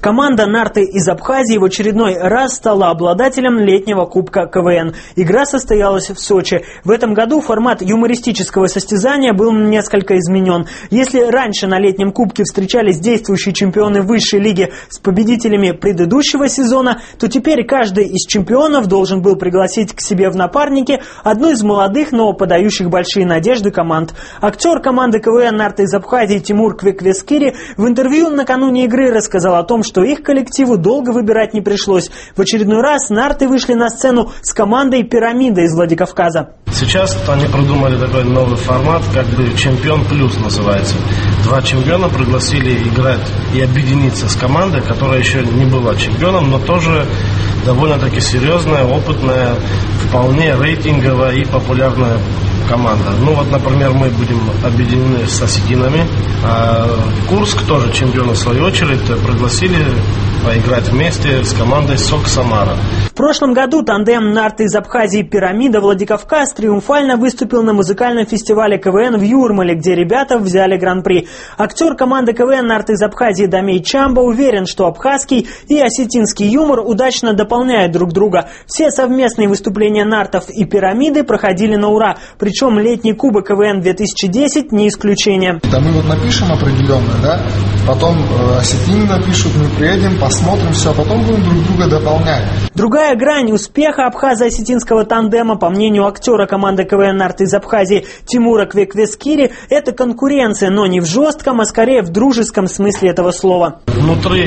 Команда «Нарты» из Абхазии в очередной раз стала обладателем летнего Кубка КВН. Игра состоялась в Сочи. В этом году формат юмористического состязания был несколько изменен. Если раньше на летнем Кубке встречались действующие чемпионы высшей лиги с победителями предыдущего сезона, то теперь каждый из чемпионов должен был пригласить к себе в напарники одну из молодых, но подающих большие надежды команд. Актер команды КВН «Нарты» из Абхазии Тимур Квеквескири в интервью накануне игры рассказал о том, что их коллективу долго выбирать не пришлось. В очередной раз «Нарты» вышли на сцену с командой «Пирамида» из Владикавказа. Сейчас они придумали такой новый формат, как бы «Чемпион плюс» называется. Два чемпиона пригласили играть и объединиться с командой, которая еще не была чемпионом, но тоже довольно-таки серьезная, опытная, вполне рейтинговая и популярная команда. Ну вот, например, мы будем объединены с осетинами, а Курск, тоже чемпиона в свою очередь, пригласили поиграть вместе с командой «Сок Самара». В прошлом году тандем «Нарты» из Абхазии «Пирамида» Владикавказ триумфально выступил на музыкальном фестивале КВН в Юрмале, где ребята взяли гран-при. Актер команды КВН «Нарты» из Абхазии Дамей Чамба уверен, что абхазский и осетинский юмор удачно дополняют друг друга. Все совместные выступления «Нартов» и «Пирамиды» проходили на ура, причем летний Кубок КВН 2010 не исключение. Да мы вот напишем определенно, да, потом осетины напишут, мы приедем, посмотрим все, а потом будем друг друга дополнять. Другая грань успеха абхазо-осетинского тандема, по мнению актера команды КВН «Нарты» из Абхазии Тимура Квеквескири, это конкуренция, но не в жестком, а скорее в дружеском смысле этого слова. Внутри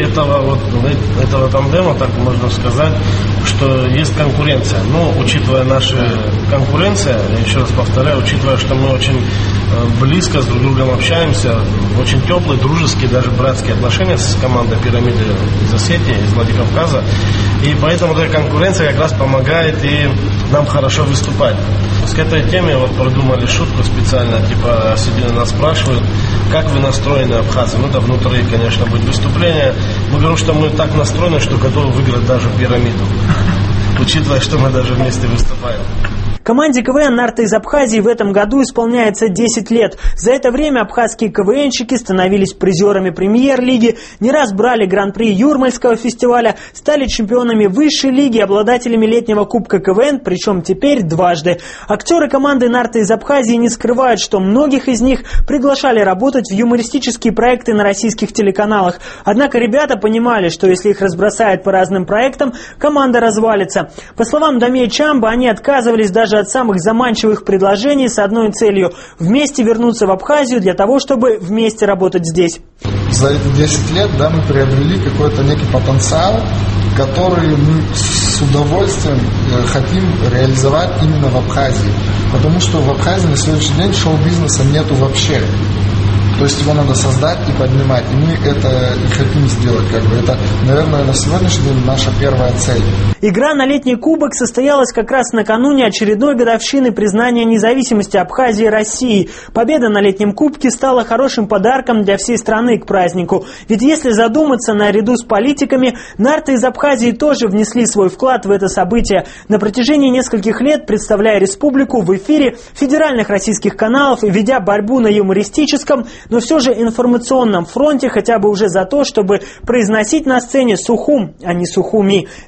этого тандема, так можно сказать, что есть конкуренция. Но учитывая нашу конкуренцию, я еще раз повторяю, учитывая, что мы очень близко с друг другом общаемся, очень теплые, дружеские, даже братские отношения с командой «Пирамиды» из Осетии, из Владикавказа. И поэтому эта конкуренция как раз помогает и нам хорошо выступать. К этой теме вот придумали шутку специально, типа осетины нас спрашивают, как вы настроены, абхазы. Ну да, внутри, конечно, будет выступление. Мы говорим, что мы так настроены, что готовы выиграть даже «Пирамиду», учитывая, что мы даже вместе выступаем. Команде КВН «Нарты» из Абхазии в этом году исполняется 10 лет. За это время абхазские КВНщики становились призерами премьер-лиги, не раз брали гран-при Юрмальского фестиваля, стали чемпионами высшей лиги, обладателями летнего Кубка КВН, причем теперь дважды. Актеры команды «Нарты» из Абхазии не скрывают, что многих из них приглашали работать в юмористические проекты на российских телеканалах. Однако ребята понимали, что если их разбросают по разным проектам, команда развалится. По словам Дамея Чамба, они отказывались даже от самых заманчивых предложений с одной целью – вместе вернуться в Абхазию для того, чтобы вместе работать здесь. За эти 10 лет, да, мы приобрели какой-то некий потенциал, который мы с удовольствием хотим реализовать именно в Абхазии. Потому что в Абхазии на сегодняшний день шоу-бизнеса нету вообще. То есть его надо создать и поднимать. И мы это и хотим сделать. Это, наверное, на сегодняшний день наша первая цель. Игра на летний кубок состоялась как раз накануне очередной годовщины признания независимости Абхазии России. Победа на летнем кубке стала хорошим подарком для всей страны к празднику. Ведь если задуматься, наряду с политиками, «Нарты» из Абхазии тоже внесли свой вклад в это событие. На протяжении нескольких лет, представляя республику в эфире федеральных российских каналов и ведя борьбу на юмористическом, но все же информационном фронте, хотя бы уже за то, чтобы произносить на сцене Сухум, а не Сухуми.